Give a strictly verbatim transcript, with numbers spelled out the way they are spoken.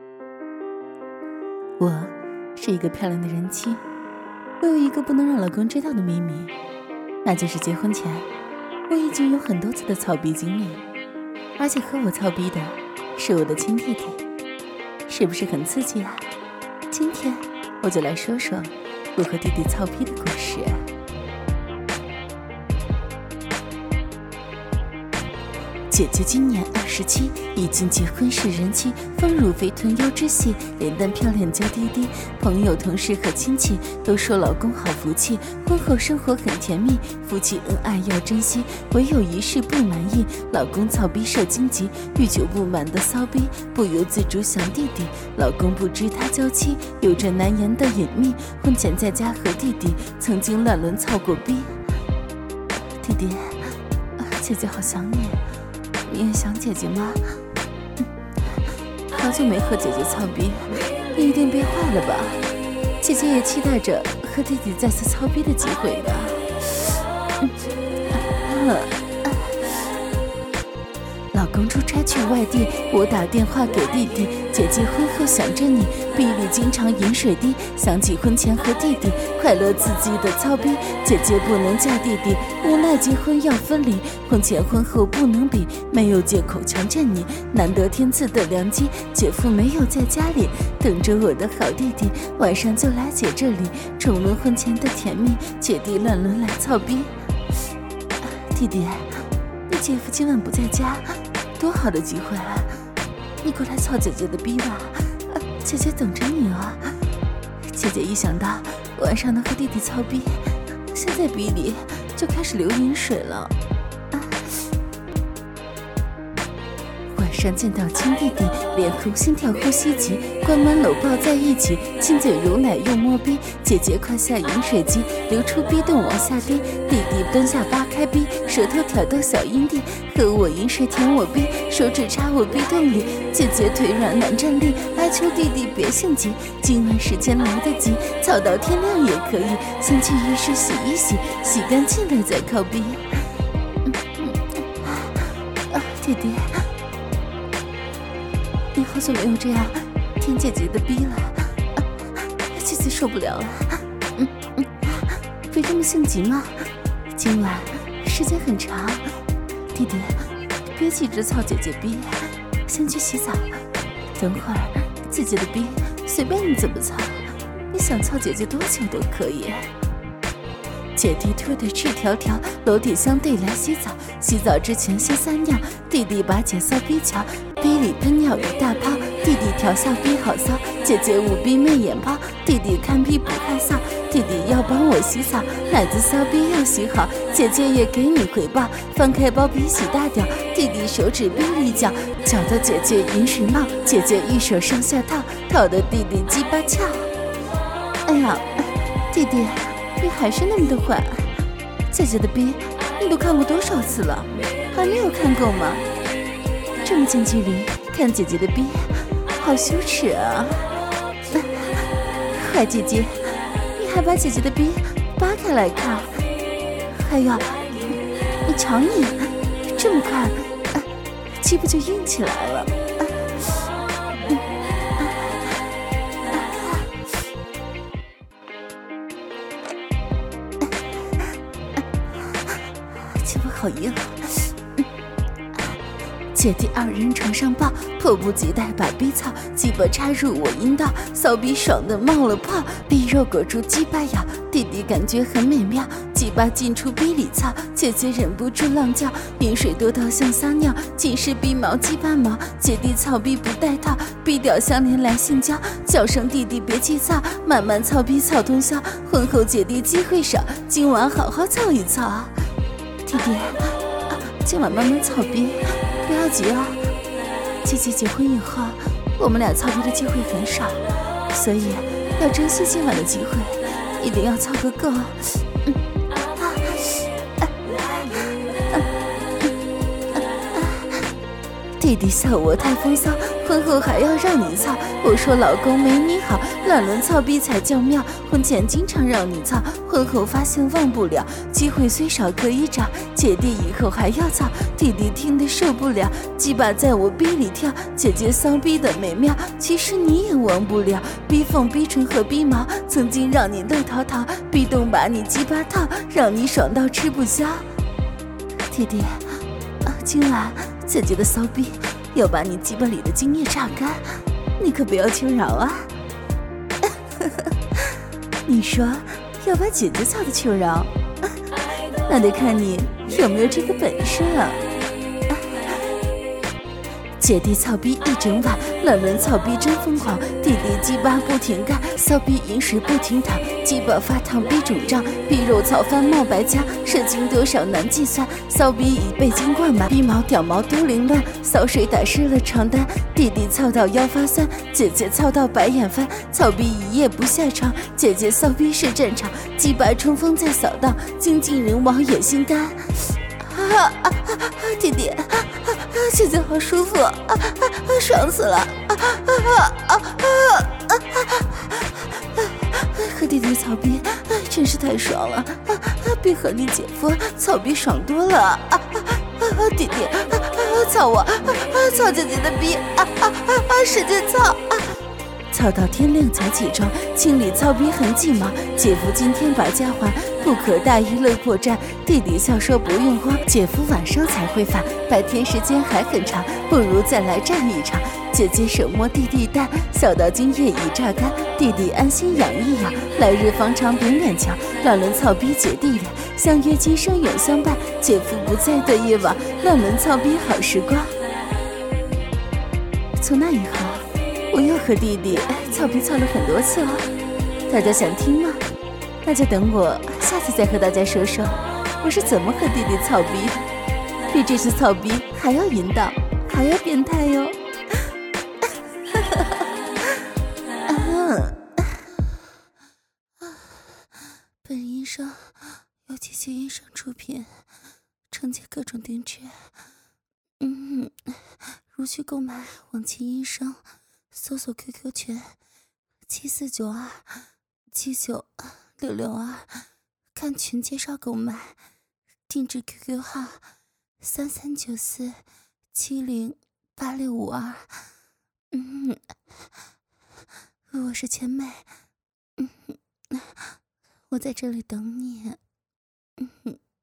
我是一个漂亮的人妻，我有一个不能让老公知道的秘密，那就是结婚前我已经有很多次的操逼经历，而且和我操逼的是我的亲弟弟，是不是很刺激啊？今天我就来说说我和弟弟操逼的故事。姐姐今年二十七，已经结婚是人妻，丰乳肥臀优之系，脸蛋漂亮娇滴滴，朋友同事和亲戚都说老公好福气，婚后生活很甜蜜，夫妻恩爱要珍惜，唯有一事不满意，老公操逼受荆棘，欲久不满的骚逼，不由自主想弟弟，老公不知他娇妻，有着难言的隐秘，婚前在家和弟弟曾经乱伦操过逼。弟弟，姐姐好想你，你也想姐姐吗？嗯、好久没和姐姐操逼，你一定憋坏了吧？姐姐也期待着和弟弟再次操逼的机会的。嗯啊、老公出差去外地，我打电话给弟弟，姐姐婚后想着你，逼里经常饮水滴，想起婚前和弟弟快乐刺激的操逼，姐姐不能嫁弟弟，无奈结婚要分离，婚前婚后不能比，没有借口强占你，难得天赐的良机，姐夫没有在家里，等着我的好弟弟，晚上就来姐这里重温婚前的甜蜜，姐弟乱伦来操逼。弟弟，你姐夫今晚不在家，多好的机会啊！你过来操姐姐的逼吧，啊、姐姐等着你哦。姐姐一想到晚上能和弟弟操逼，现在逼里就开始流饮水了。啊、晚上见到亲弟弟，脸红心跳呼吸急，关门搂抱在一起，亲嘴揉奶又摸逼，姐姐快下饮水机，流出逼洞往下滴，弟弟蹲下扒开逼，舌头挑逗小阴蒂，和我饮水舔我逼，手指插我逼洞里，姐姐腿软难站立，哀求弟弟别性急，今晚时间来得及，操到天亮也可以，先去浴室洗一洗，洗干净了再靠逼。嗯嗯啊，弟弟，你好久没有这样舔姐姐的逼了，啊、姐姐受不了了。嗯嗯，别这么性急嘛，今晚时间很长，弟弟别急着操姐姐逼，先去洗澡，等会儿姐姐的逼随便你怎么操，你想操姐姐多久都可以。姐弟脱得赤条条，裸体相对来洗澡，洗澡之前先撒尿，弟弟把姐骚逼瞧，逼里喷尿一大泡，弟弟调笑逼好骚，姐姐舞逼媚眼泡，弟弟看逼不害臊，弟弟要帮我洗澡，奶子骚逼要洗好，姐姐也给你回报，翻开包皮洗大屌，弟弟手指逼里搅，搅得姐姐饮水冒，姐姐一手上下套，套得弟弟鸡巴翘。哎呀，弟弟你还是那么的坏，姐姐的逼你都看过多少次了，还没有看够吗？这么近距离看姐姐的逼，好羞耻啊！坏姐姐，你还把姐姐的逼扒开来看，还有，你瞧你，这么快，啊、鸡巴就硬起来了。啊嗯鸡巴好硬。姐弟二人床上抱，迫不及待把逼操，鸡巴插入我阴道，骚逼爽的冒了泡，逼肉裹住鸡巴咬，弟弟感觉很美妙，鸡巴进出逼里操，姐姐忍不住浪叫，饮水多到像撒尿，尽是逼毛鸡巴毛，姐弟操逼不带套，逼屌相连来性交，叫声弟弟别气操，慢慢操逼操通宵，婚后姐弟机会少，今晚好好操一操。弟弟，啊、今晚慢慢操逼。不要急啊，姐姐结婚以后，我们俩操逼的机会很少，所以要珍惜今晚的机会，一定要操个够。嗯啊啊啊啊啊、 弟弟笑我太风骚，婚后还要让你操。我说老公没你好，乱伦操逼才叫妙。婚前经常让你操，婚后发现忘不了。机会虽少可以找，姐弟以后还要操。弟弟听得受不了，鸡巴在我逼里跳，姐姐骚逼的美妙，其实你也忘不了。逼缝、逼唇和逼毛，曾经让你乐淘淘，逼洞把你鸡巴套，让你爽到吃不消。弟弟，啊，今晚姐姐的骚逼要把你鸡巴里的精液榨干，你可不要求饶啊！你说要把姐姐操的求饶，那得看你有没有这个本事啊！姐弟操逼一整晚，乱伦操逼真疯狂，弟弟鸡巴不停干，骚逼饮水不停淌，鸡巴发烫逼肿胀，逼肉草翻冒白浆，射精多少难计算，骚逼已被精灌满，逼毛屌毛都凌乱，骚水打湿了床单，弟弟操到腰发酸，姐姐操到白眼翻，操逼一夜不下床，姐姐骚逼是战场，鸡巴冲锋在扫荡，精尽人亡也心甘。啊啊啊！弟弟，啊啊啊！姐姐好舒服，啊啊啊！爽死了！啊啊啊啊啊！和弟弟操逼，真是太爽了！啊啊！比和你姐夫操逼爽多了！啊啊啊！弟弟，啊啊！操我！啊啊！操姐姐的逼！啊啊啊！使劲操！啊！操到天亮才起床，清理操逼痕迹嘛。姐夫今天把家还，不可大意乐破绽。弟弟笑说不用慌，姐夫晚上才会返，白天时间还很长，不如再来战一场。姐姐手摸弟弟蛋，笑到精液已榨干，弟弟安心养一养。来日方长扁脸墙，乱伦操逼姐弟俩，相约今生永相伴。姐夫不在的夜晚，乱伦操逼好时光。从那以后，我又和弟弟操逼操了很多次了，大家想听吗？那就等我下次再和大家说说我是怎么和弟弟操逼的，比这次操逼还要淫荡，还要变态哟！本音声由机器音声出品，承接各种定制。嗯，如需购买往期音声，搜索 Q Q 群七四九二七九六六二，看群介绍购买。定制 Q Q 号三三九四七零八六五二。嗯，我是千美。嗯，我在这里等你。嗯。